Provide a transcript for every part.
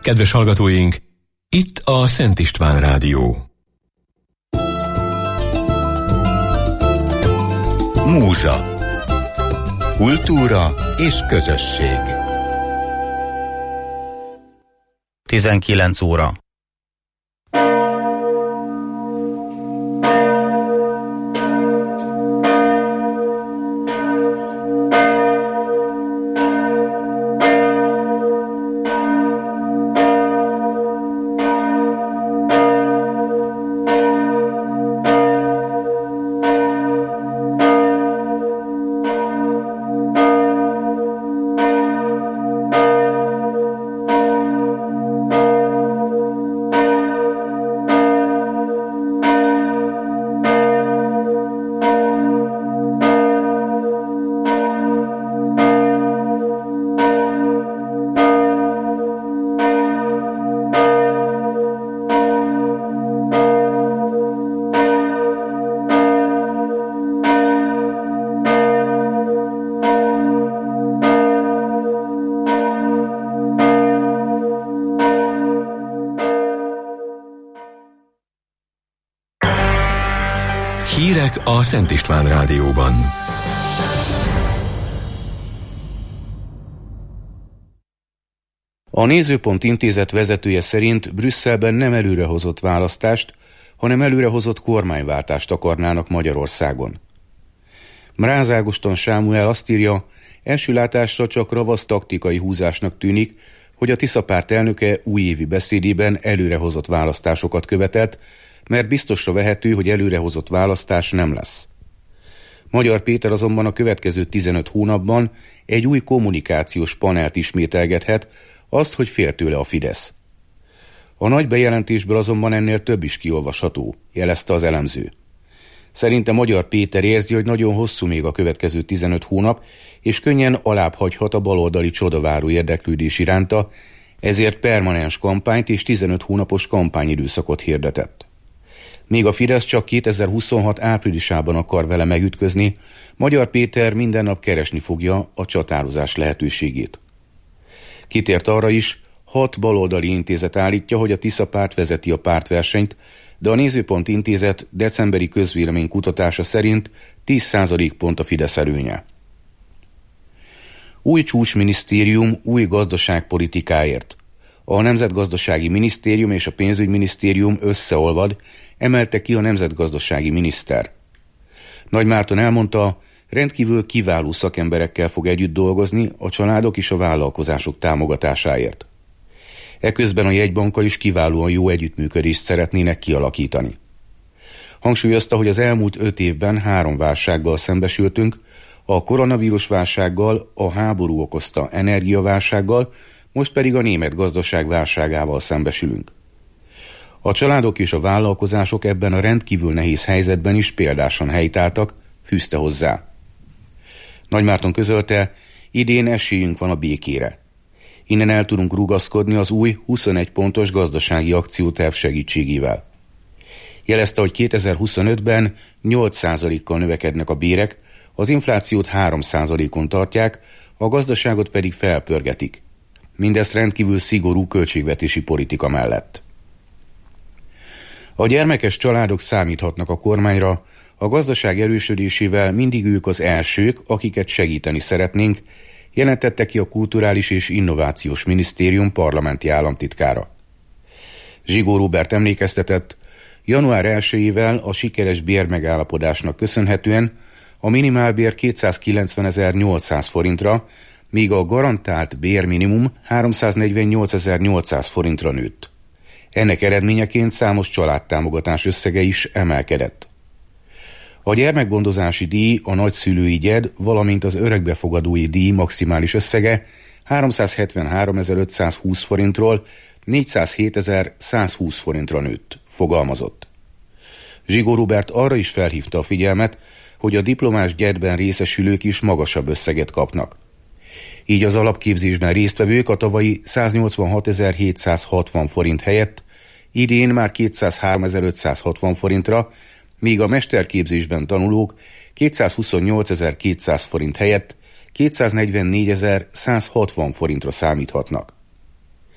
Kedves hallgatóink, itt a Szent István Rádió. Múzsa. Kultúra és közösség. 19 óra. Hírek a Szent István Rádióban. A Nézőpont Intézet vezetője szerint Brüsszelben nem előrehozott választást, hanem előrehozott kormányváltást akarnának Magyarországon. Mráz Ágoston Sámuel azt írja, első látásra csak ravasz taktikai húzásnak tűnik, hogy a Tisza párt elnöke újévi beszédében előrehozott választásokat követett, mert biztosra vehető, hogy előrehozott választás nem lesz. Magyar Péter azonban a következő 15 hónapban egy új kommunikációs panelt ismételgethet, azt, hogy fél tőle a Fidesz. A nagy bejelentésből azonban ennél több is kiolvasható, jelezte az elemző. Szerinte Magyar Péter érzi, hogy nagyon hosszú még a következő 15 hónap, és könnyen alább hagyhat a baloldali csodaváró érdeklődés iránta, ezért permanens kampányt és 15 hónapos kampányidőszakot hirdetett. Míg a Fidesz csak 2026 áprilisában akar vele megütközni, Magyar Péter minden nap keresni fogja a csatározás lehetőségét. Kitért arra is, 6 baloldali intézet állítja, hogy a Tisza párt vezeti a pártversenyt, de a Nézőpont Intézet decemberi közvéleménykutatása szerint 10% pont a Fidesz előnye. Új csúcsminisztérium új gazdaságpolitikáért. A Nemzetgazdasági Minisztérium és a Pénzügyminisztérium összeolvad, emelte ki a nemzetgazdasági miniszter. Nagy Márton elmondta, rendkívül kiváló szakemberekkel fog együtt dolgozni a családok és a vállalkozások támogatásáért. Eközben a jegybankkal is kiválóan jó együttműködést szeretnének kialakítani. Hangsúlyozta, hogy az elmúlt 5 évben 3 válsággal szembesültünk, a koronavírus válsággal, a háború okozta energiaválsággal, most pedig a német gazdaság válságával szembesülünk. A családok és a vállalkozások ebben a rendkívül nehéz helyzetben is példásan helytálltak, fűzte hozzá. Nagy Márton közölte, idén esélyünk van a békére. Innen el tudunk rugaszkodni az új 21 pontos gazdasági akcióterv segítségével. Jelezte, hogy 2025-ben 8%-kal növekednek a bérek, az inflációt 3%-on tartják, a gazdaságot pedig felpörgetik. Mindezt rendkívül szigorú költségvetési politika mellett. A gyermekes családok számíthatnak a kormányra, a gazdaság erősödésével mindig ők az elsők, akiket segíteni szeretnénk, jelentette ki a Kulturális és Innovációs Minisztérium parlamenti államtitkára. Zsigó Róbert emlékeztetett, január 1-ével a sikeres bérmegállapodásnak köszönhetően a minimálbér 290.800 forintra, míg a garantált bérminimum 348.800 forintra nőtt. Ennek eredményeként számos családtámogatás összege is emelkedett. A gyermekgondozási díj, a nagyszülői gyed, valamint az örökbefogadói díj maximális összege 373.520 forintról 407.120 forintra nőtt, fogalmazott. Zsigó Róbert arra is felhívta a figyelmet, hogy a diplomás gyedben részesülők is magasabb összeget kapnak. Így az alapképzésben résztvevők a tavalyi 186.760 forint helyett idén már 203.560 forintra, míg a mesterképzésben tanulók 228.200 forint helyett 244.160 forintra számíthatnak.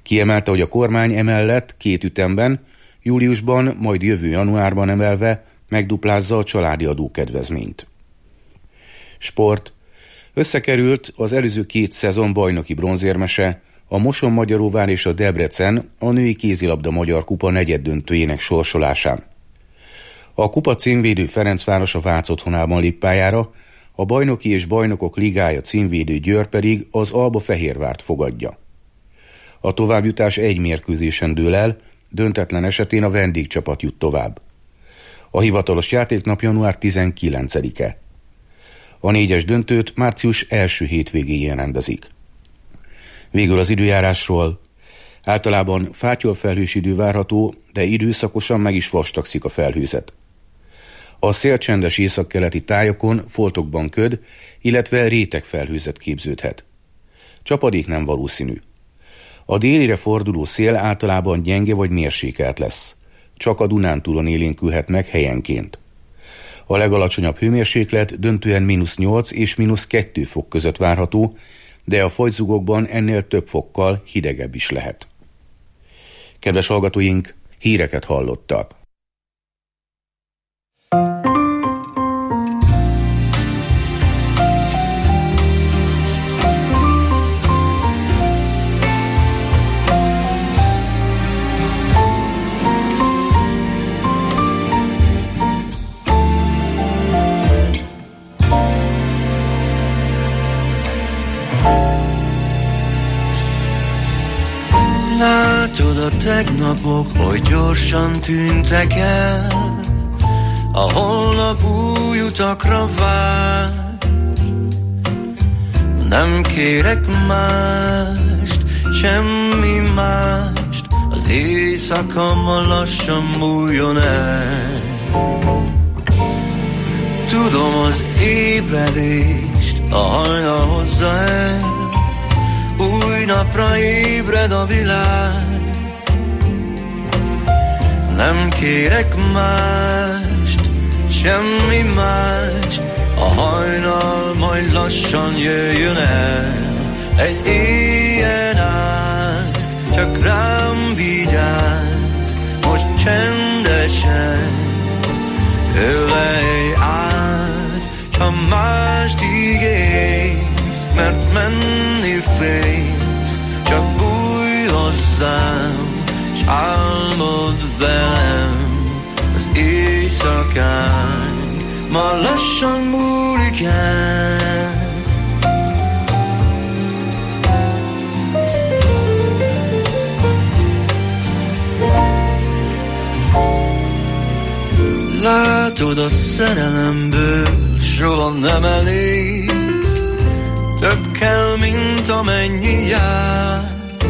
Kiemelte, hogy a kormány emellett 2 ütemben, júliusban, majd jövő januárban emelve megduplázza a családi adókedvezményt. Sport. Összekerült az előző 2 szezon bajnoki bronzérmese, a Moson-Magyaróvár és a Debrecen a női kézilabda magyar kupa negyeddöntőjének sorsolásán. A kupa címvédő Ferencváros a Vác otthonában lép pályára, a bajnoki és bajnokok ligája címvédő Győr pedig az Alba Fehérvárt fogadja. A továbbjutás 1 mérkőzésen dől el, döntetlen esetén a vendégcsapat jut tovább. A hivatalos játéknap január 19-e. A 4-es döntőt március első hétvégéjén rendezik. Végül az időjárásról. Általában fátyolfelhős idő várható, de időszakosan meg is vastagszik a felhőzet. A szélcsendes északkeleti tájokon foltokban köd, illetve rétegfelhőzet képződhet. Csapadék nem valószínű. A délire forduló szél általában gyenge vagy mérsékelt lesz. Csak a Dunántúlon élénkülhet meg helyenként. A legalacsonyabb hőmérséklet döntően -8 és -2 fok között várható, de a fagyzugokban ennél több fokkal hidegebb is lehet. Kedves hallgatóink, híreket hallottak. Látod a tegnapok, hogy gyorsan tűntek el, a holnap új utakra vár. Nem kérek mást, semmi mást, az éjszaka ma lassan múljon el. Tudom, az ébredést a hajnal hozza el, új napra ébred a világ. Nem kérek mást, semmi mást, a hajnal majd lassan jöjjön el. Egy éjjel át, csak rám vigyázz, most csendesen, ölelj át, ha mást ígérsz, mert menni félsz, csak bújj hozzám, s álmod velem. Az éjszakánk ma lassan múlik el. Látod, a szerelemből soha nem elég, több kell, mint amennyi jár.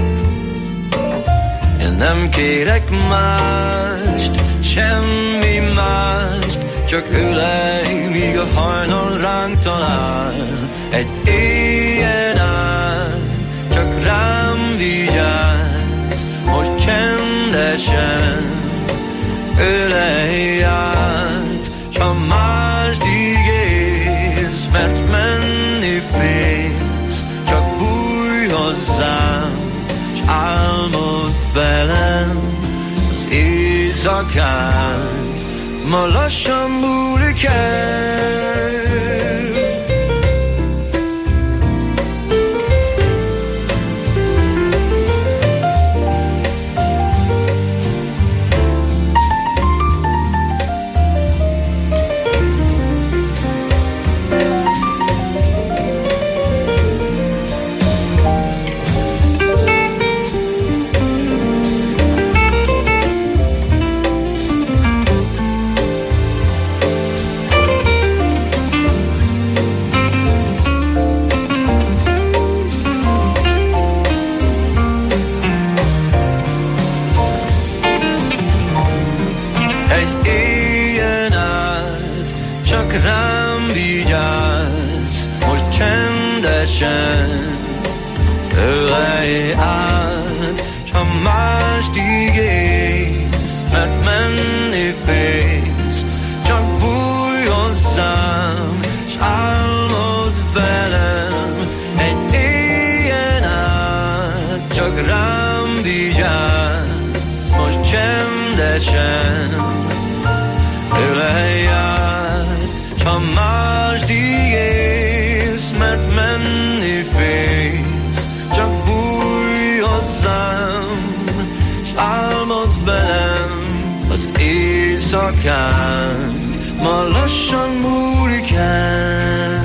Én nem kérek mást, semmi mást, csak ölelj, míg a hajnal ránk talál. Egy éjjel át, csak rám vigyázz, most csendesen, ölelj át, s ha mást ígérsz, mert menni félsz, csak bújj hozzám, s álmod velem. Az éjszakánk ma lassan múlik el. Ölelj át, s ha mást ígérsz, mert menni félsz, csak bújj hozzám, s álmod velem. Egy éjjel át, csak rám szívesen, ölelj át, s ha másdig élsz, mert menni félsz, csak bújj hozzám, s álmod velem az éjszakán, ma lassan múlik el.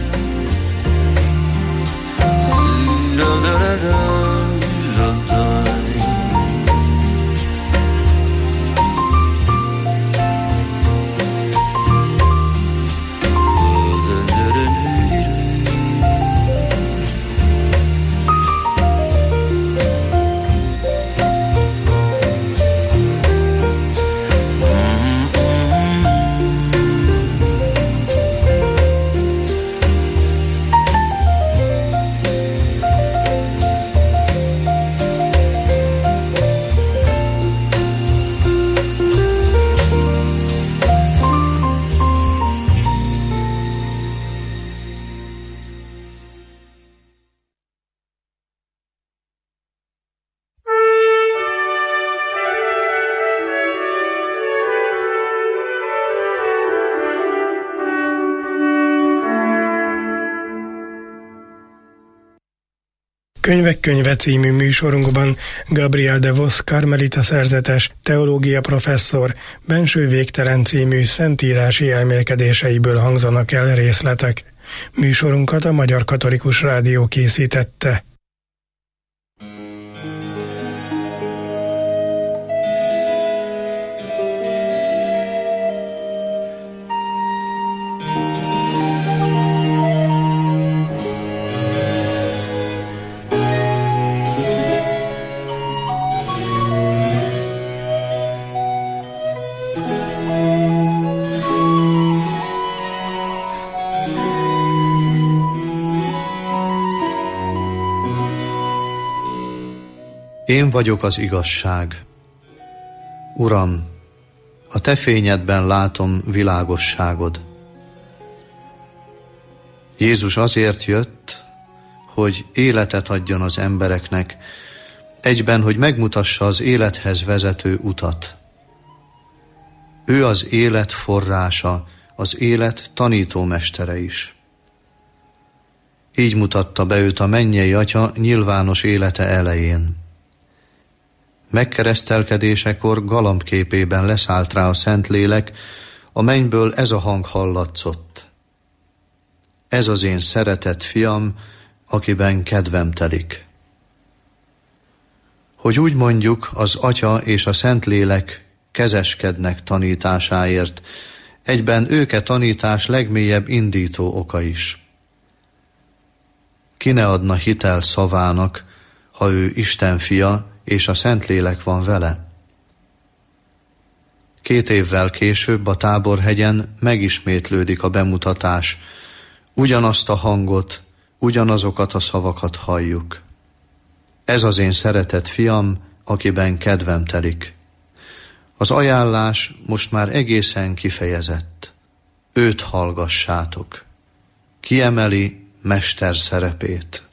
Könyvek könyve című műsorunkban Gabriel de Vos karmelita szerzetes, teológia professzor Benső végtelen című szentírási elmélkedéseiből hangzanak el részletek. Műsorunkat a Magyar Katolikus Rádió készítette. Én vagyok az igazság. Uram, a te fényedben látom világosságod. Jézus azért jött, hogy életet adjon az embereknek, egyben, hogy megmutassa az élethez vezető utat. Ő az élet forrása, az élet tanítómestere is. Így mutatta be őt a mennyei Atya nyilvános élete elején. Megkeresztelkedésekor galambképében leszállt rá a Szentlélek, a mennyből ez a hang hallatszott. Ez az én szeretett fiam, akiben kedvem telik. Hogy úgy mondjuk, az Atya és a Szentlélek kezeskednek tanításáért, egyben ők tanítás legmélyebb indító oka is. Ki ne adna hitel szavának, ha ő Isten fia, és a Szentlélek van vele? 2 évvel később a Táborhegyen megismétlődik a bemutatás. Ugyanazt a hangot, ugyanazokat a szavakat halljuk. Ez az én szeretett fiam, akiben kedvem telik. Az ajánlás most már egészen kifejezett. Őt hallgassátok. Kiemeli mester szerepét.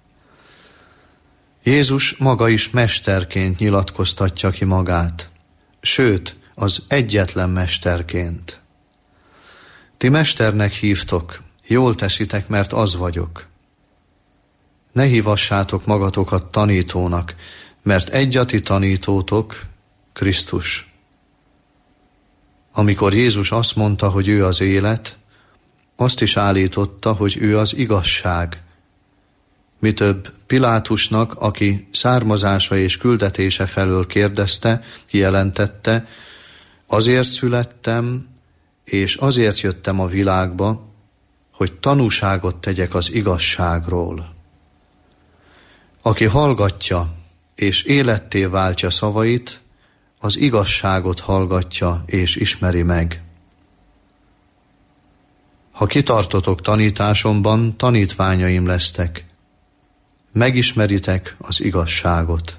Jézus maga is mesterként nyilatkoztatja ki magát, sőt, az egyetlen mesterként. Ti mesternek hívtok, jól teszitek, mert az vagyok. Ne hívassátok magatokat tanítónak, mert egy a ti tanítótok, Krisztus. Amikor Jézus azt mondta, hogy ő az élet, azt is állította, hogy ő az igazság. Mi több, Pilátusnak, aki származása és küldetése felől kérdezte, kijelentette, azért születtem, és azért jöttem a világba, hogy tanúságot tegyek az igazságról. Aki hallgatja és életté váltja szavait, az igazságot hallgatja és ismeri meg. Ha kitartotok tanításomban, tanítványaim lesztek. Megismeritek az igazságot.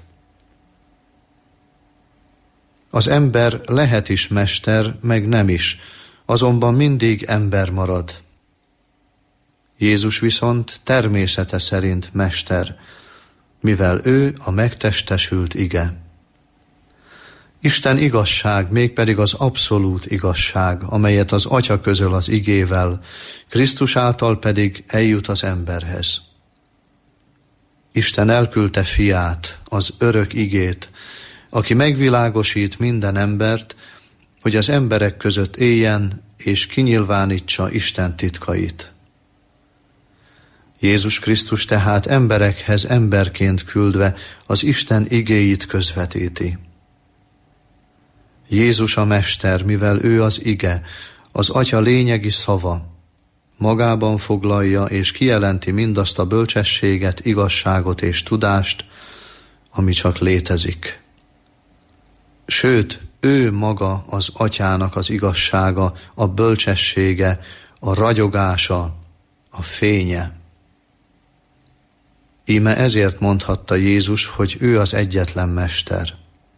Az ember lehet is mester, meg nem is, azonban mindig ember marad. Jézus viszont természete szerint mester, mivel ő a megtestesült ige. Isten igazság, mégpedig az abszolút igazság, amelyet az Atya közöl az igével, Krisztus által pedig eljut az emberhez. Isten elküldte fiát, az örök igét, aki megvilágosít minden embert, hogy az emberek között éljen és kinyilvánítsa Isten titkait. Jézus Krisztus tehát emberekhez emberként küldve az Isten igéit közvetíti. Jézus a Mester, mivel ő az ige, az Atya lényegi szava, magában foglalja és kijelenti mindazt a bölcsességet, igazságot és tudást, ami csak létezik. Sőt, ő maga az Atyának az igazsága, a bölcsessége, a ragyogása, a fénye. Íme ezért mondhatta Jézus, hogy ő az egyetlen Mester.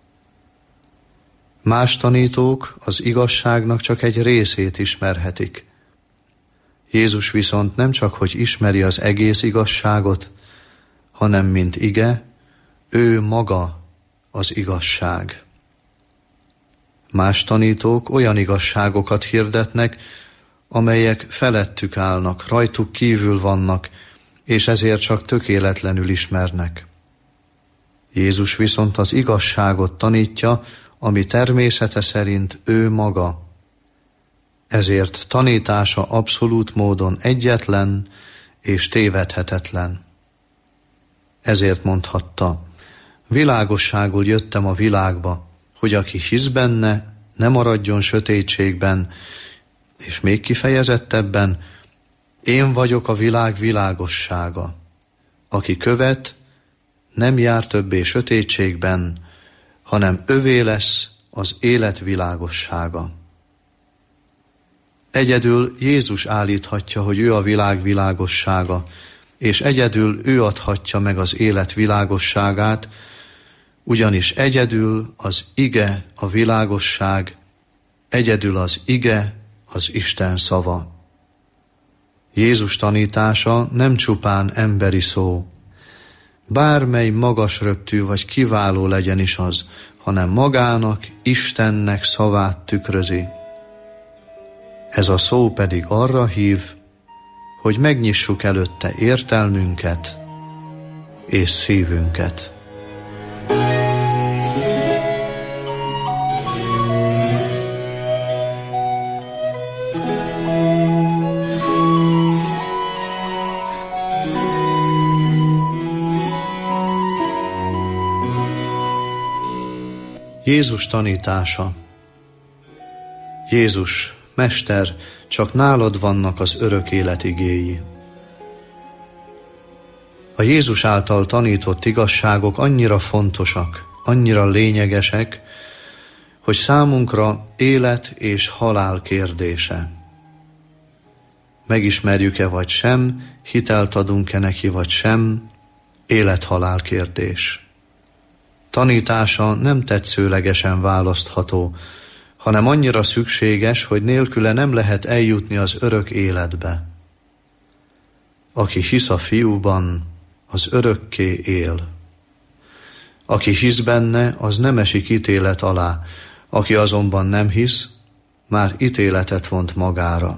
Más tanítók az igazságnak csak egy részét ismerhetik. Jézus viszont nem csak, hogy ismeri az egész igazságot, hanem mint ige, ő maga az igazság. Más tanítók olyan igazságokat hirdetnek, amelyek felettük állnak, rajtuk kívül vannak, és ezért csak tökéletlenül ismernek. Jézus viszont az igazságot tanítja, ami természete szerint ő maga. Ezért tanítása abszolút módon egyetlen és tévedhetetlen. Ezért mondhatta, világosságul jöttem a világba, hogy aki hisz benne, ne maradjon sötétségben, és még kifejezettebben, én vagyok a világ világossága. Aki követ, nem jár többé sötétségben, hanem övé lesz az élet világossága. Egyedül Jézus állíthatja, hogy ő a világ világossága, és egyedül ő adhatja meg az élet világosságát, ugyanis egyedül az ige a világosság, egyedül az ige az Isten szava. Jézus tanítása nem csupán emberi szó, bármely magas röptű vagy kiváló legyen is az, hanem magának, Istennek szavát tükrözi. Ez a szó pedig arra hív, hogy megnyissuk előtte értelmünket és szívünket. Jézus tanítása. Jézus, Mester, csak nálad vannak az örök élet igéi. A Jézus által tanított igazságok annyira fontosak, annyira lényegesek, hogy számunkra élet és halál kérdése. Megismerjük-e vagy sem, hitelt adunk-e neki vagy sem, élet-halál kérdés. Tanítása nem tetszőlegesen választható, hanem annyira szükséges, hogy nélküle nem lehet eljutni az örök életbe. Aki hisz a Fiúban, az örökké él. Aki hisz benne, az nem esik ítélet alá, aki azonban nem hisz, már ítéletet vont magára.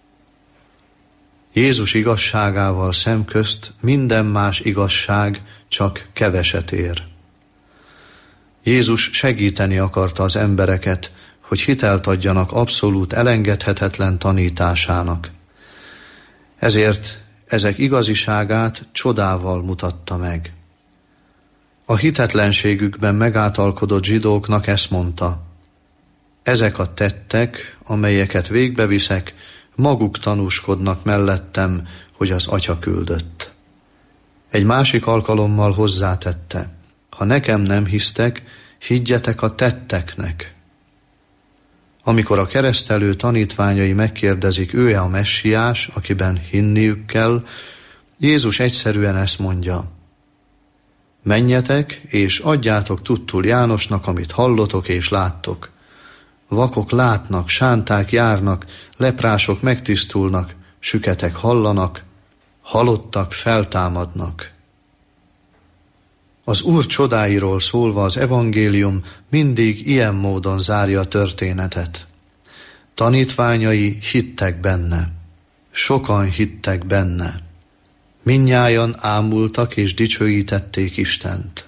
Jézus igazságával szemközt minden más igazság csak keveset ér. Jézus segíteni akarta az embereket, hogy hitelt adjanak abszolút elengedhetetlen tanításának. Ezért ezek igaziságát csodával mutatta meg. A hitetlenségükben megátalkodott zsidóknak ezt mondta: ezek a tettek, amelyeket végbeviszek, maguk tanúskodnak mellettem, hogy az Atya küldött. Egy másik alkalommal hozzátette: ha nekem nem hisztek, higgyetek a tetteknek. Amikor a keresztelő tanítványai megkérdezik, ő-e a messiás, akiben hinniük kell, Jézus egyszerűen ezt mondja: menjetek, és adjátok tudtul Jánosnak, amit hallotok és láttok. Vakok látnak, sánták járnak, leprások megtisztulnak, süketek hallanak, halottak feltámadnak. Az Úr csodáiról szólva az evangélium mindig ilyen módon zárja a történetet. Tanítványai hittek benne. Sokan hittek benne. Mindnyájan ámultak és dicsőítették Istent.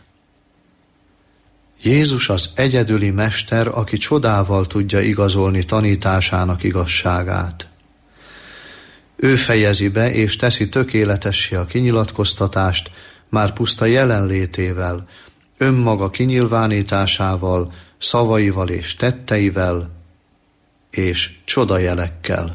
Jézus az egyedüli mester, aki csodával tudja igazolni tanításának igazságát. Ő fejezi be és teszi tökéletessé a kinyilatkoztatást már puszta jelenlétével, önmaga kinyilvánításával, szavaival és tetteivel, és csodajelekkel.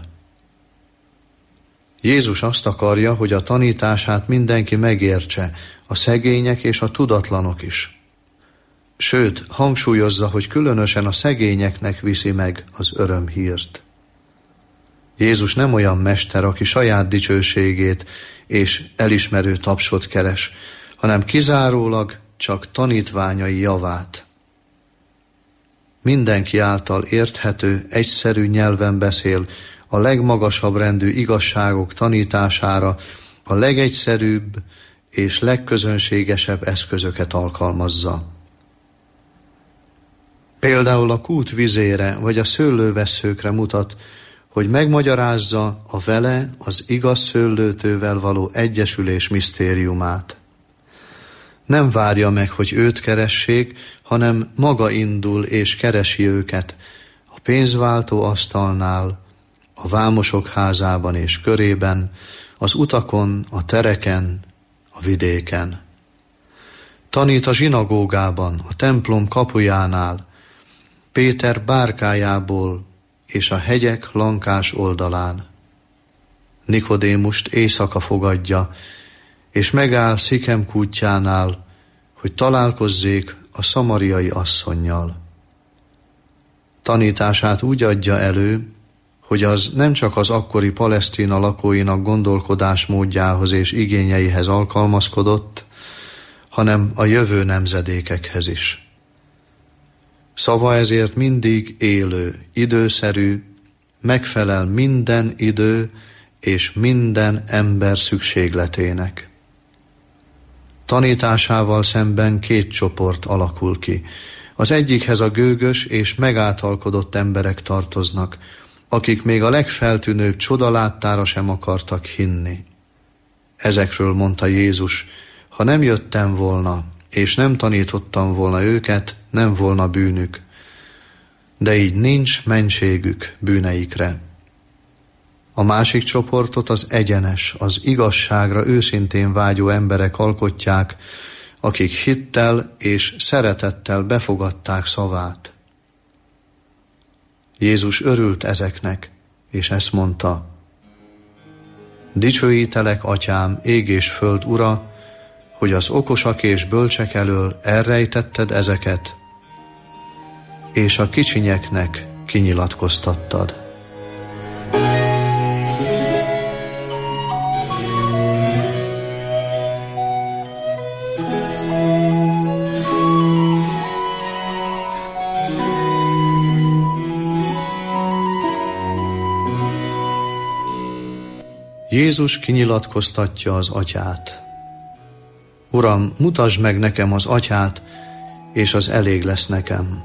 Jézus azt akarja, hogy a tanítását mindenki megértse, a szegények és a tudatlanok is. Sőt, hangsúlyozza, hogy különösen a szegényeknek viszi meg az örömhírt. Jézus nem olyan mester, aki saját dicsőségét és elismerő tapsot keres, hanem kizárólag csak tanítványai javát. Mindenki által érthető, egyszerű nyelven beszél, a legmagasabb rendű igazságok tanítására a legegyszerűbb és legközönségesebb eszközöket alkalmazza. Például a kút vizére vagy a szőlővesszőkre mutat, hogy megmagyarázza a vele, az igaz szőlőtővel való egyesülés misztériumát. Nem várja meg, hogy őt keressék, hanem maga indul és keresi őket a pénzváltó asztalnál, a vámosok házában és körében, az utakon, a tereken, a vidéken. Tanít a zsinagógában, a templom kapujánál, Péter bárkájából és a hegyek lankás oldalán. Nikodémust éjszaka fogadja, és megáll Szikem kútjánál, hogy találkozzék a szamariai asszonnyal. Tanítását úgy adja elő, hogy az nem csak az akkori Palesztina lakóinak gondolkodásmódjához és igényeihez alkalmazkodott, hanem a jövő nemzedékekhez is. Szava ezért mindig élő, időszerű, megfelel minden idő és minden ember szükségletének. Tanításával szemben két csoport alakul ki. Az egyikhez a gőgös és megáltalkodott emberek tartoznak, akik még a legfeltűnőbb csodaláttára sem akartak hinni. Ezekről mondta Jézus, ha nem jöttem volna, és nem tanítottam volna őket, nem volna bűnük. De így nincs mentségük bűneikre. A másik csoportot az egyenes, az igazságra őszintén vágyó emberek alkotják, akik hittel és szeretettel befogadták szavát. Jézus örült ezeknek, és ezt mondta: dicsőítelek, Atyám, ég és föld Ura, hogy az okosak és bölcsek elől elrejtetted ezeket, és a kicsinyeknek kinyilatkoztattad. Jézus kinyilatkoztatja az Atyát. Uram, mutasd meg nekem az Atyát, és az elég lesz nekem.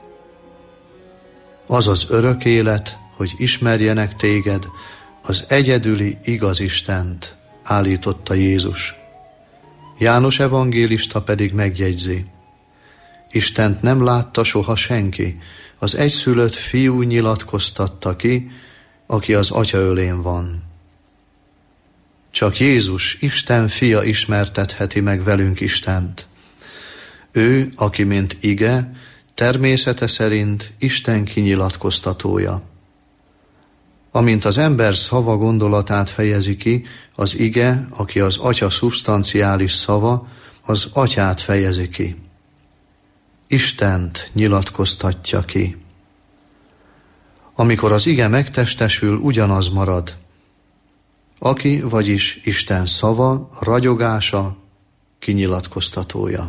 Az az örök élet, hogy ismerjenek téged, az egyedüli igaz Istent, állította Jézus. János evangélista pedig megjegyzi: Istent nem látta soha senki, az egyszülött fiú nyilatkoztatta ki, aki az Atya ölén van. Csak Jézus, Isten fia ismertetheti meg velünk Istent. Ő, aki mint ige, természete szerint Isten kinyilatkoztatója. Amint az ember szava gondolatát fejezi ki, az ige, aki az Atya szubstanciális szava, az Atyát fejezi ki. Istent nyilatkoztatja ki. Amikor az ige megtestesül, ugyanaz marad. Aki, vagyis Isten szava, ragyogása, kinyilatkoztatója.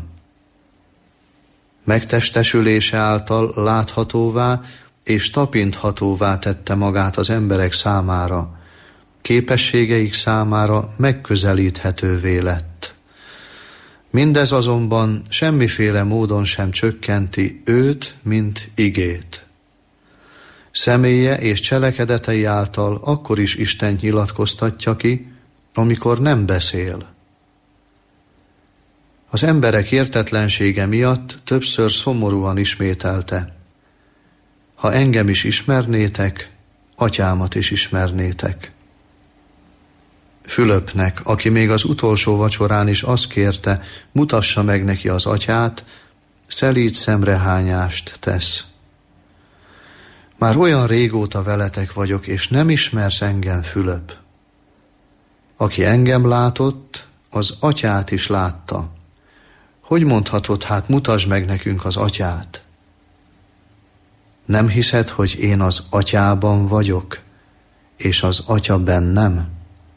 Megtestesülése által láthatóvá és tapinthatóvá tette magát az emberek számára, képességeik számára megközelíthetővé lett. Mindez azonban semmiféle módon sem csökkenti őt, mint igét. Személye és cselekedetei által akkor is Istent nyilatkoztatja ki, amikor nem beszél. Az emberek értetlensége miatt többször szomorúan ismételte: ha engem is ismernétek, atyámat is ismernétek. Fülöpnek, aki még az utolsó vacsorán is azt kérte, mutassa meg neki az atyát, szelíd szemrehányást tesz. Már olyan régóta veletek vagyok, és nem ismersz engem, Fülöp. Aki engem látott, az atyát is látta. Hogy mondhatod, hát mutasd meg nekünk az atyát? Nem hiszed, hogy én az atyában vagyok, és az atya bennem?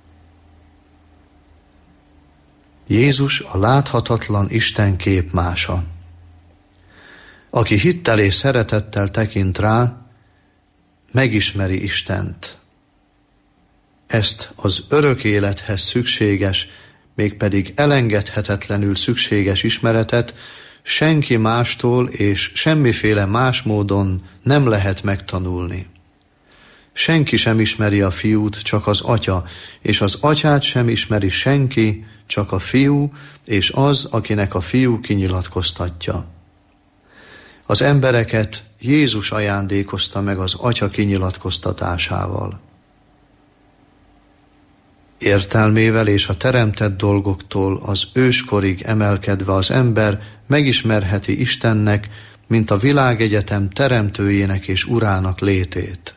Jézus a láthatatlan Isten képmása. Aki hittel és szeretettel tekint rá, megismeri Istent. Ezt az örök élethez szükséges, mégpedig elengedhetetlenül szükséges ismeretet senki mástól és semmiféle más módon nem lehet megtanulni. Senki sem ismeri a fiút, csak az atya, és az atyát sem ismeri senki, csak a fiú, és az, akinek a fiú kinyilatkoztatja. Az embereket Jézus ajándékozta meg az atya kinyilatkoztatásával. Értelmével és a teremtett dolgoktól az őskorig emelkedve az ember megismerheti Istennek, mint a világegyetem teremtőjének és urának létét.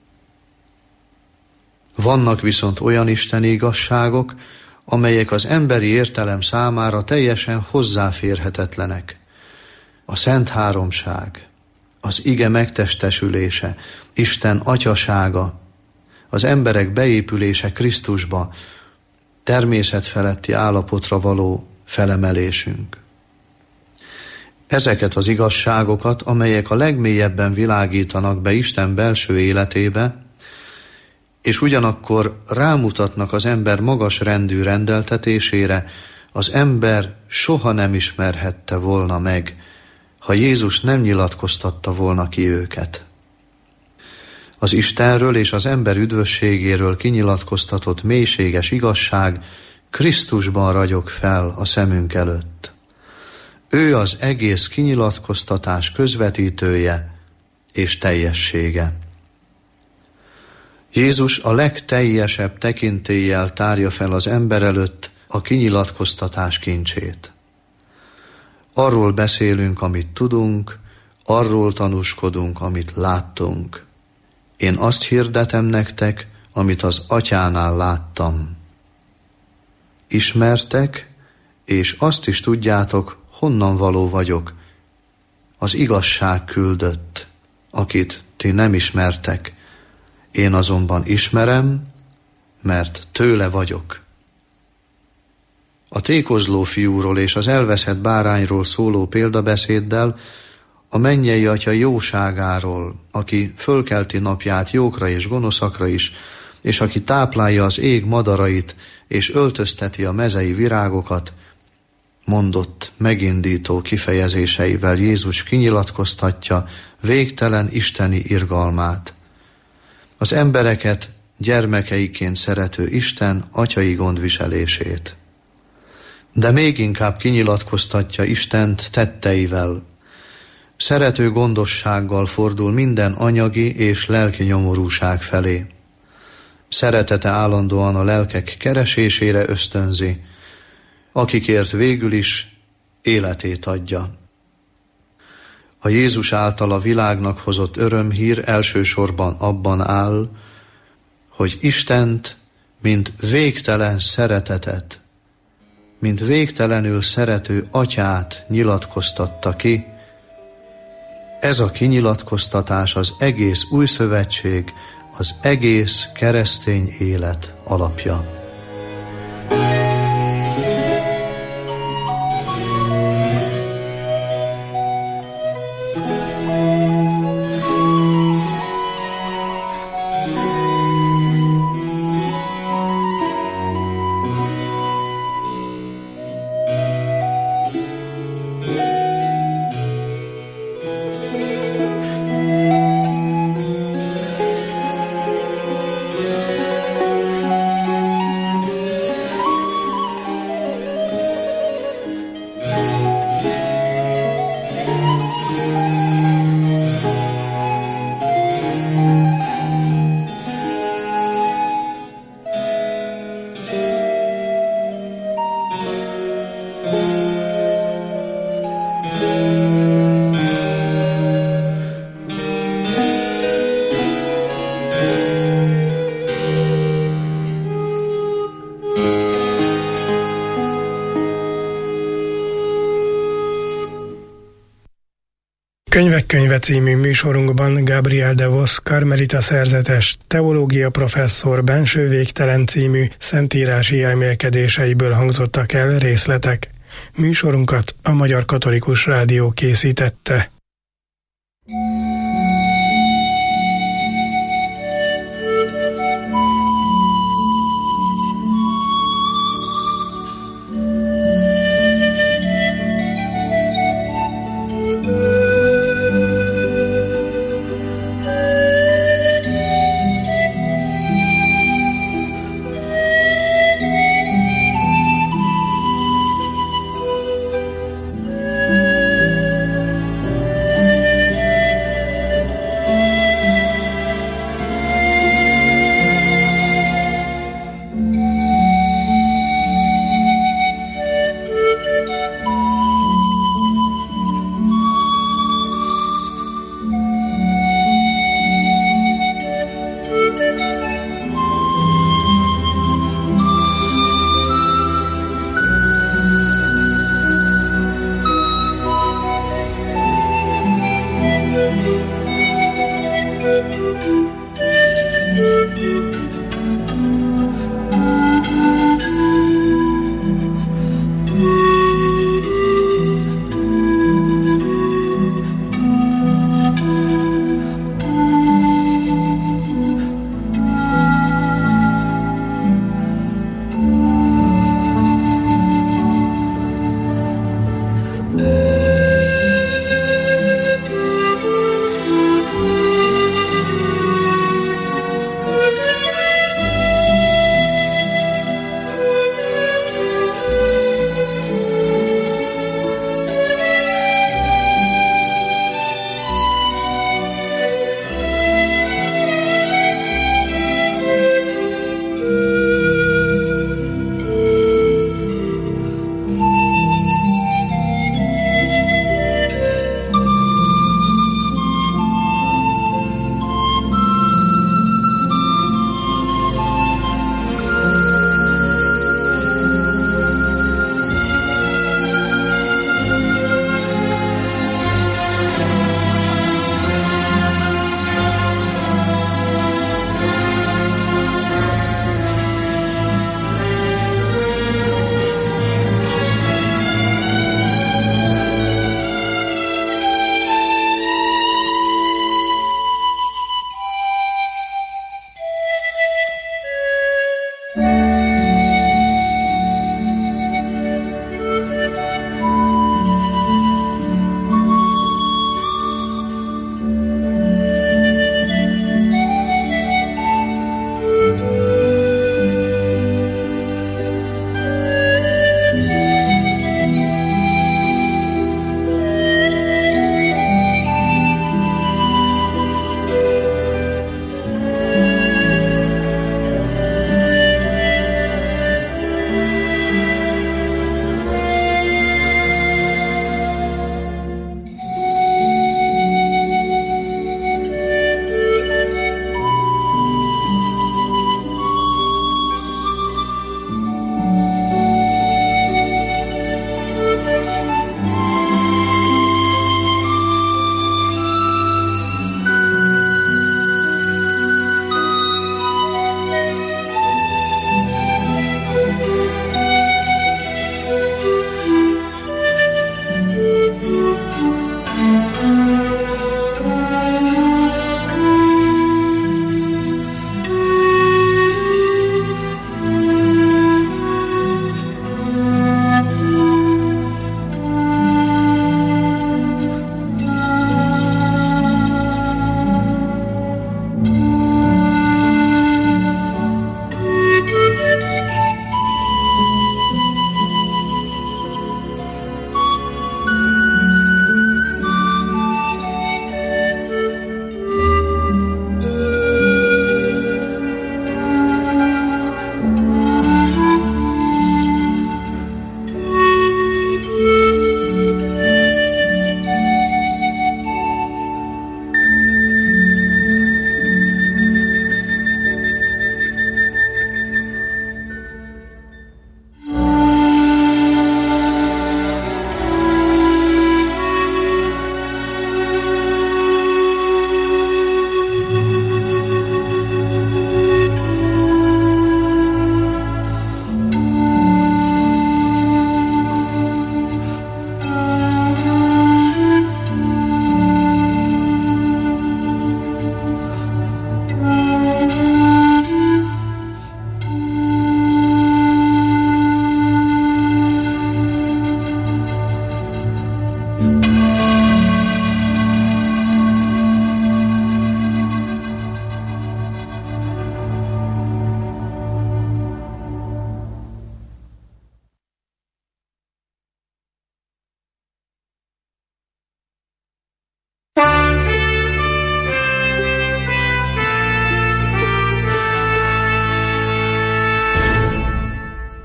Vannak viszont olyan isteni igazságok, amelyek az emberi értelem számára teljesen hozzáférhetetlenek. A Szent Háromság, az ige megtestesülése, Isten atyasága, az emberek beépülése Krisztusba, természetfeletti állapotra való felemelésünk. Ezeket az igazságokat, amelyek a legmélyebben világítanak be Isten belső életébe, és ugyanakkor rámutatnak az ember magas rendű rendeltetésére, az ember soha nem ismerhette volna meg, ha Jézus nem nyilatkoztatta volna ki őket. Az Istenről és az ember üdvösségéről kinyilatkoztatott mélységes igazság Krisztusban ragyog fel a szemünk előtt. Ő az egész kinyilatkoztatás közvetítője és teljessége. Jézus a legteljesebb tekintéllyel tárja fel az ember előtt a kinyilatkoztatás kincsét. Arról beszélünk, amit tudunk, arról tanúskodunk, amit láttunk. Én azt hirdetem nektek, amit az atyánál láttam. Ismertek, és azt is tudjátok, honnan való vagyok. Az igazság küldött, akit ti nem ismertek. Én azonban ismerem, mert tőle vagyok. A tékozló fiúról és az elveszett bárányról szóló példabeszéddel a mennyei atya jóságáról, aki fölkelti napját jókra és gonoszakra is, és aki táplálja az ég madarait, és öltözteti a mezei virágokat, mondott megindító kifejezéseivel Jézus kinyilatkoztatja végtelen isteni irgalmát. Az embereket gyermekeiként szerető Isten atyai gondviselését. De még inkább kinyilatkoztatja Istent tetteivel. Szerető gondossággal fordul minden anyagi és lelki nyomorúság felé. Szeretete állandóan a lelkek keresésére ösztönzi, akikért végül is életét adja. A Jézus által a világnak hozott örömhír elsősorban abban áll, hogy Istent, mint végtelen szeretetet, mint végtelenül szerető atyát nyilatkoztatta ki. Ez a kinyilatkoztatás az egész új szövetség, az egész keresztény élet alapja. Könyvek könyve című műsorunkban Gabriel de Vos karmelita szerzetes, teológia professzor Benső végtelen című szentírási elmélkedéseiből hangzottak el részletek. Műsorunkat a Magyar Katolikus Rádió készítette.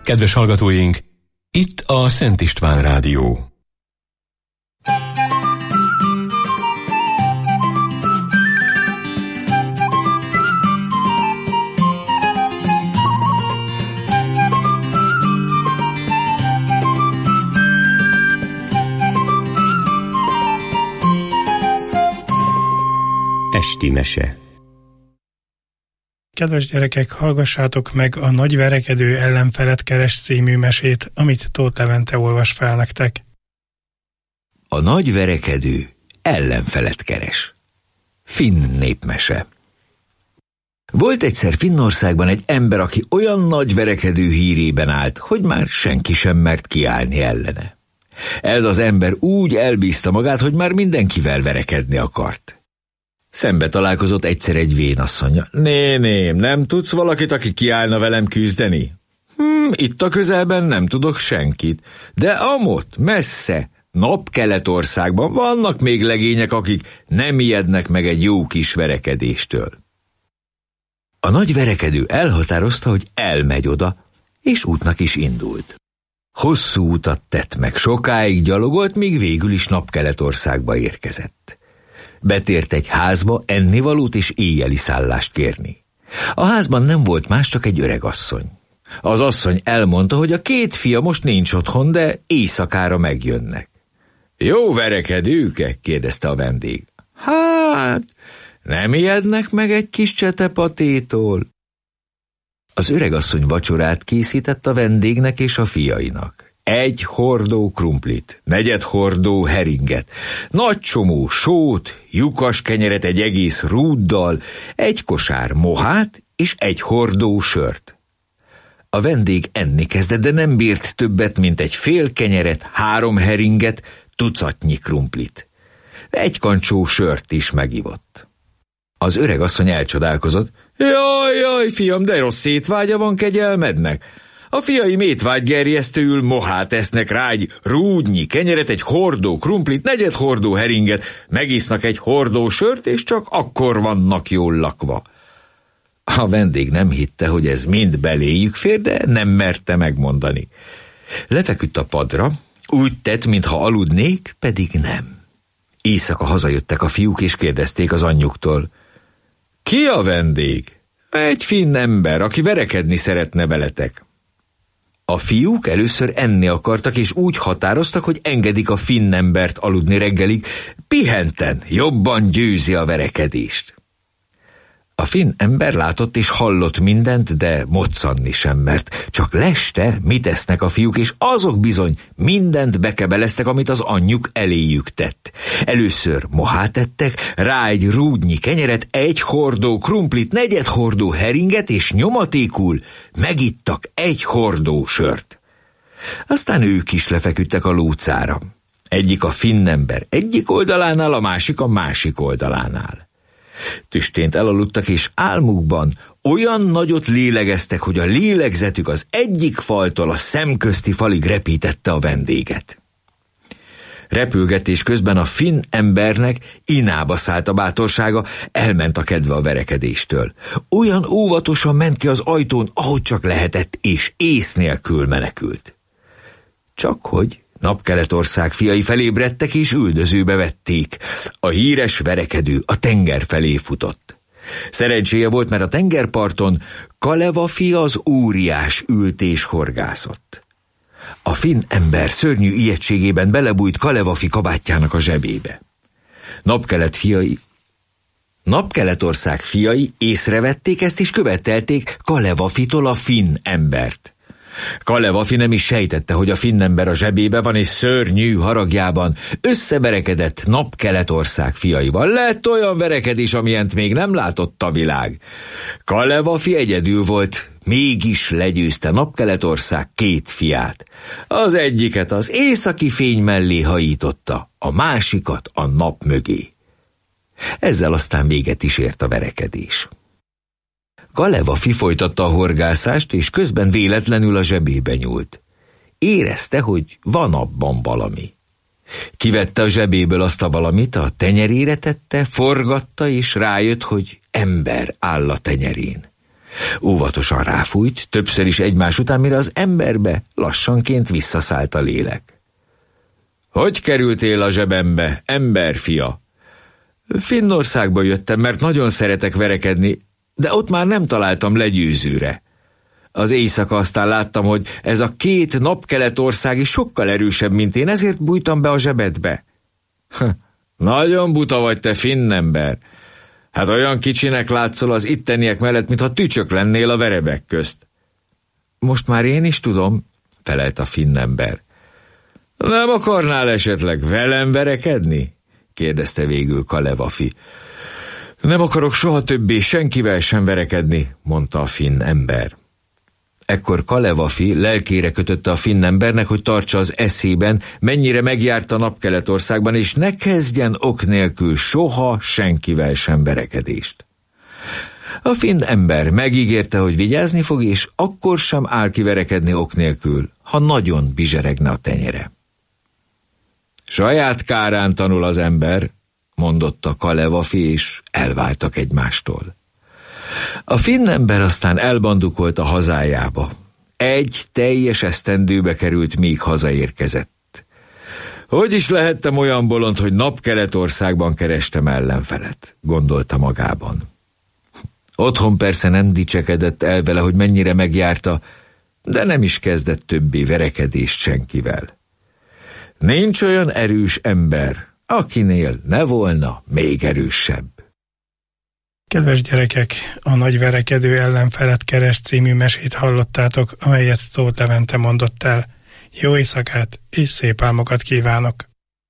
Kedves hallgatóink, itt a Szent István Rádió. Esti mese. Kedves gyerekek, hallgassátok meg a Nagy verekedő ellenfelet keres című mesét, amit Tóth Levente olvas fel nektek. A nagy verekedő ellenfelet keres. Finn népmese. Volt egyszer Finnországban egy ember, aki olyan nagy verekedő hírében állt, hogy már senki sem mert kiállni ellene. Ez az ember úgy elbízta magát, hogy már mindenkivel verekedni akart. Szembe találkozott egyszer egy vénasszonnyal. Néném, nem tudsz valakit, aki kiállna velem küzdeni? Itt a közelben nem tudok senkit, de amott, messze, Napkeletországban vannak még legények, akik nem ijednek meg egy jó kis verekedéstől. A nagy verekedő elhatározta, hogy elmegy oda, és útnak is indult. Hosszú utat tett meg, sokáig gyalogolt, míg végül is Napkeletországba érkezett. Betért egy házba ennivalót és éjjeli szállást kérni. A házban nem volt más, csak egy öregasszony. Az asszony elmondta, hogy a 2 fia most nincs otthon, de éjszakára megjönnek. Jó verekedőke? Kérdezte a vendég. Hát, nem ijednek meg egy kis csetepatétól? Az öregasszony vacsorát készített a vendégnek és a fiainak. 1 hordó krumplit, 4 hordó heringet, nagy csomó sót, lyukas kenyeret egy egész rúddal, 1 kosár mohát és 1 hordó sört. A vendég enni kezdett, de nem bírt többet, mint egy fél kenyeret, 3 heringet, tucatnyi krumplit. 1 kancsó sört is megivott. Az öregasszony elcsodálkozott. Jaj, fiam, de rossz étvágya van kegyelmednek. A fiaim étvágygerjesztőül mohát esznek rá, egy rúdnyi kenyeret, 1 hordó krumplit, 4 hordó heringet, megisznak 1 hordó sört, és csak akkor vannak jól lakva. A vendég nem hitte, hogy ez mind beléjük fér, de nem merte megmondani. Lefeküdt a padra, úgy tett, mintha aludnék, pedig nem. Éjszaka hazajöttek a fiúk, és kérdezték az anyjuktól. Ki a vendég? Egy finn ember, aki verekedni szeretne veletek. A fiúk először enni akartak, és úgy határoztak, hogy engedik a finn embert aludni reggelig, pihenten, jobban győzi a verekedést. A finn ember látott és hallott mindent, de moccanni sem mert. Csak leste, mit esznek a fiúk, és azok bizony mindent bekebeleztek, amit az anyjuk eléjük tett. Először mohát ettek, rá 1 rúdnyi kenyeret, 1 hordó krumplit, 4 hordó heringet, és nyomatékul megittak 1 hordó sört. Aztán ők is lefeküdtek a lócára. Egyik a finn ember egyik oldalánál, a másik a másik oldalánál. Tüstént elaludtak, és álmukban olyan nagyot lélegeztek, hogy a lélegzetük az egyik faltól a szemközti falig repítette a vendéget. Repülgetés közben a finn embernek inába szállt a bátorsága, elment a kedve a verekedéstől. Olyan óvatosan ment ki az ajtón, ahogy csak lehetett, és ész nélkül menekült. Csakhogy Napkeletország fiai felébredtek, és üldözőbe vették. A híres verekedő a tenger felé futott. Szerencséje volt, mert a tengerparton Kalevafi az óriás ült és horgászott. A finn ember szörnyű ijegységében belebújt Kalevafi kabátjának a zsebébe. Napkeletország fiai észrevették ezt, és követelték Kalevafitól a finn embert. Kalevafi nem is sejtette, hogy a finn ember a zsebébe van, és szörnyű haragjában összeverekedett Napkeletország fiaival. Lett olyan verekedés, amilyent még nem látott a világ. Kalevafi egyedül volt, mégis legyőzte Napkeletország 2 fiát. Az egyiket az északi fény mellé hajította, a másikat a nap mögé. Ezzel aztán véget is ért a verekedés. Kalevafi folytatta a horgászást, és közben véletlenül a zsebébe nyúlt. Érezte, hogy van abban valami. Kivette a zsebéből azt a valamit, a tenyerére tette, forgatta, és rájött, hogy ember áll a tenyerén. Óvatosan ráfújt, többször is egymás után, mire az emberbe lassanként visszaszállt a lélek. Hogy kerültél a zsebembe, emberfia? Finnországba jöttem, mert nagyon szeretek verekedni, de ott már nem találtam legyőzőre. Az éjszaka aztán láttam, hogy ez a 2 napkelet-ország is sokkal erősebb, mint én, ezért bújtam be a zsebedbe. Nagyon buta vagy te, finn ember. Hát olyan kicsinek látszol az itteniek mellett, mintha tücsök lennél a verebek közt. Most már én is tudom, felelt a finn ember. Nem akarnál esetleg velem verekedni? Kérdezte végül Kalevafi. Nem akarok soha többé senkivel sem verekedni, mondta a finn ember. Ekkor Kalevafi lelkére kötötte a finn embernek, hogy tartsa az eszében, mennyire megjárta Napkeletországban, és ne kezdjen ok nélkül soha senkivel sem verekedést. A finn ember megígérte, hogy vigyázni fog, és akkor sem áll ki verekedni ok nélkül, ha nagyon bizseregne a tenyere. Saját kárán tanul az ember, mondotta Kalevafi, és elváltak egymástól. A finn ember aztán elbandukolt a hazájába. 1 teljes esztendőbe került, míg hazaérkezett. Hogy is lehettem olyan bolond, hogy Napkeletországban kerestem ellenfelet, gondolta magában. Otthon persze nem dicsekedett el vele, hogy mennyire megjárta, de nem is kezdett többé verekedést senkivel. Nincs olyan erős ember, akinél ne volna még erősebb. Kedves gyerekek, a Nagy verekedő ellenfelet keres című mesét hallottátok, amelyet Tóth Levente mondott el. Jó éjszakát és szép álmokat kívánok!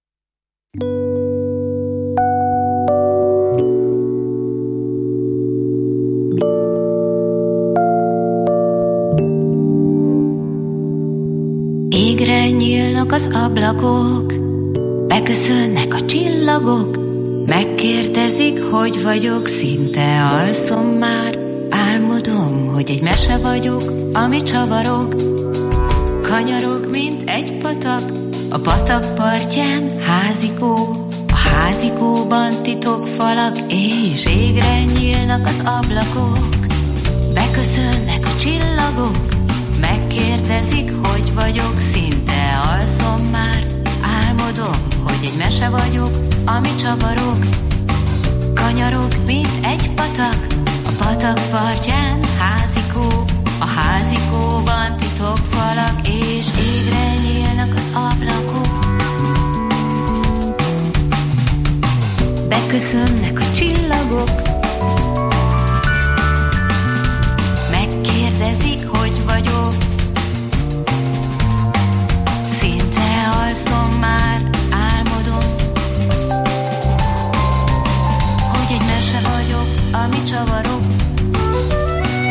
Égre nyílnak az ablakok, beköszönnek a csillagok, megkérdezik, hogy vagyok, szinte alszom már. Álmodom, hogy egy mese vagyok, ami csavarog, kanyarog, mint egy patak, a patak partján házikó, a házikóban titokfalak, és égre nyílnak az ablakok, beköszönnek a csillagok, megkérdezik, hogy vagyok, szinte alszom már. Álmodom, hogy egy mese vagyok, ami csavarog, kanyarog, mint egy patak, a patak partján házikó, a házikóban titokfalak, és égre nyílnak az ablakok. Beköszönnek a csillagok, megkérdezik, hogy vagyok, szinte alszom már. Álmodom, hogy egy mese vagyok, ami csavarog,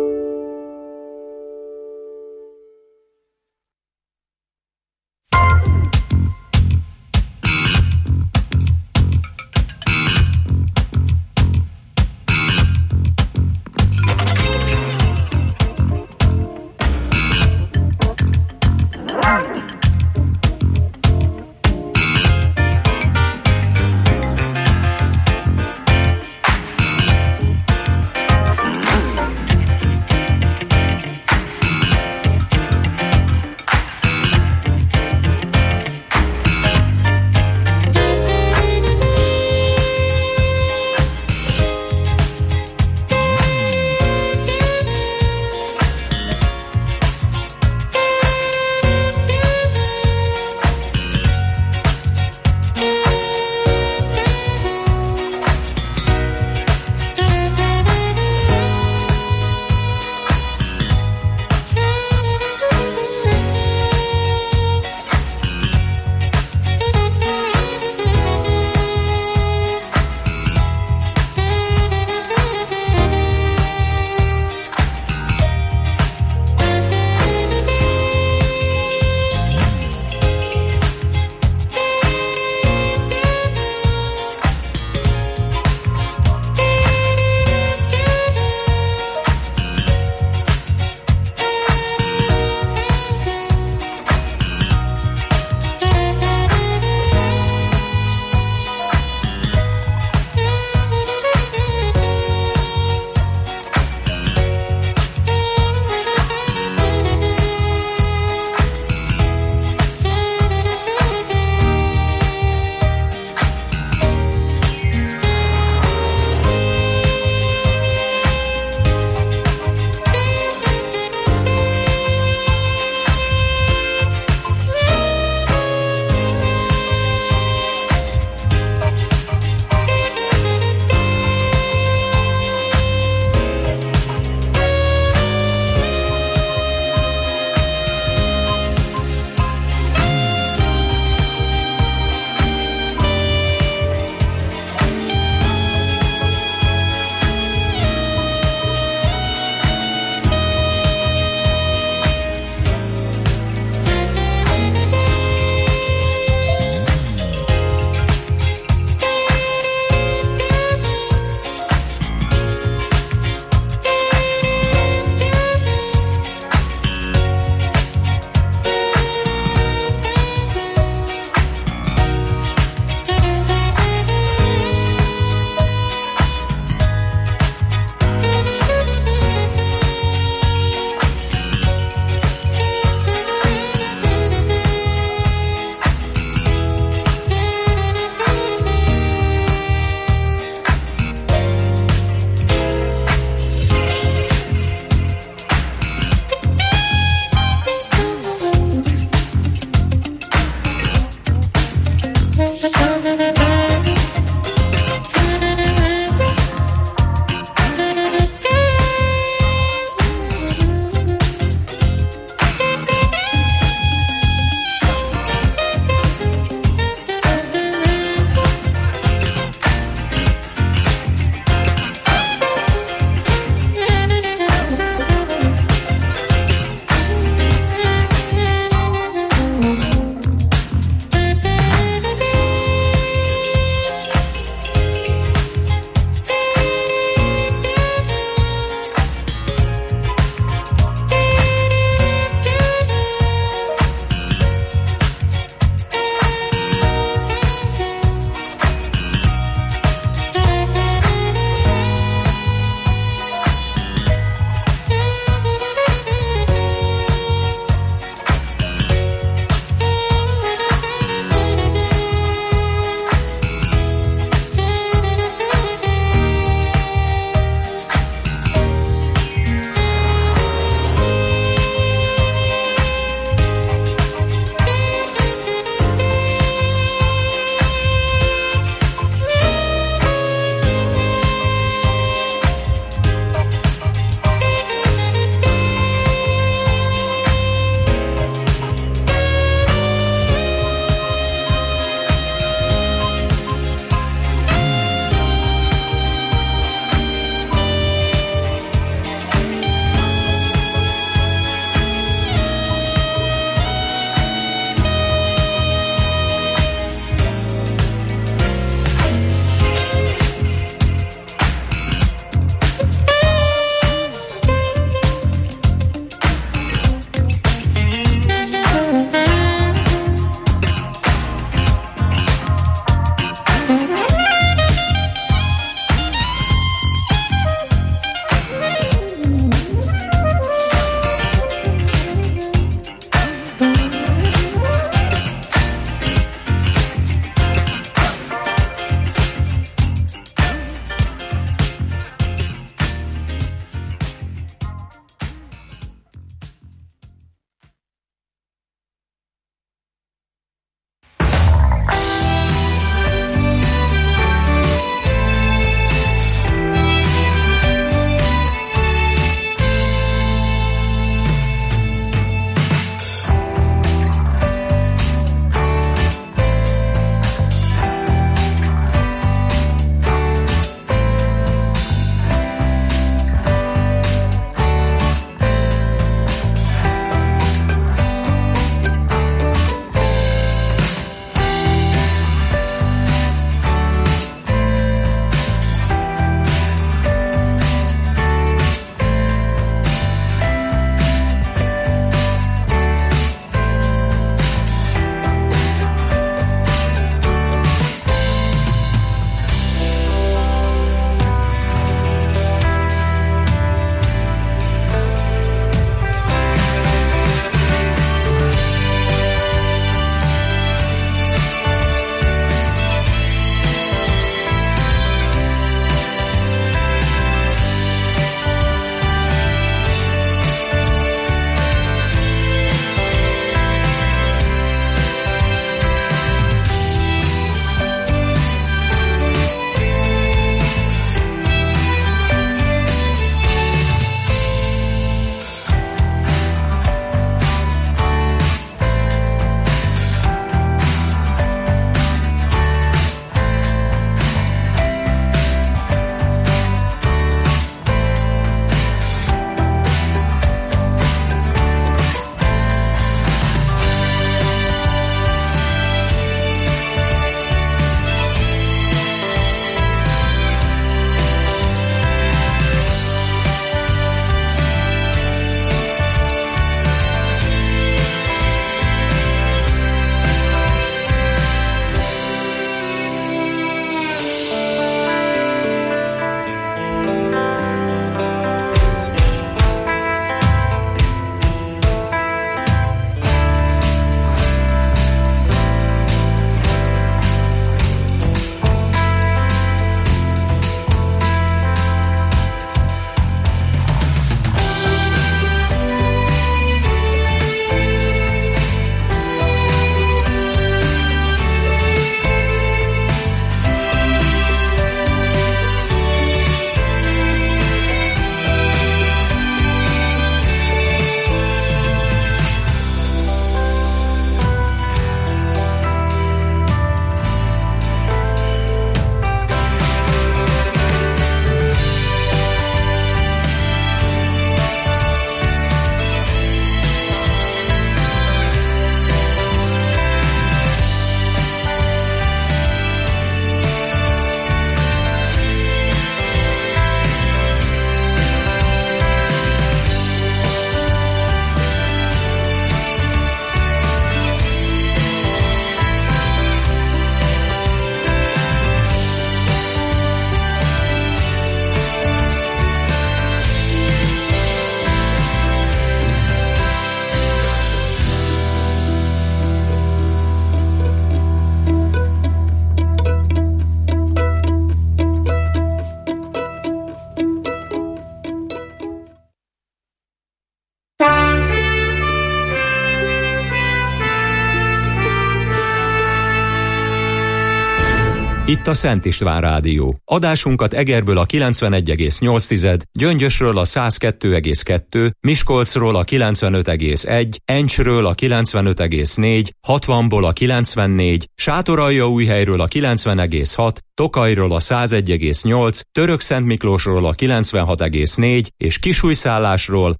Itt a Szent István Rádió. Adásunkat Egerből a 91,8, Gyöngyösről a 102,2, Miskolcról a 95,1, Encsről a 95,4, 60-ból a 94, Sátoraljaújhelyről a 90,6, Tokajról a 101,8, Törökszentmiklósról a 96,4 és Kisújszállásról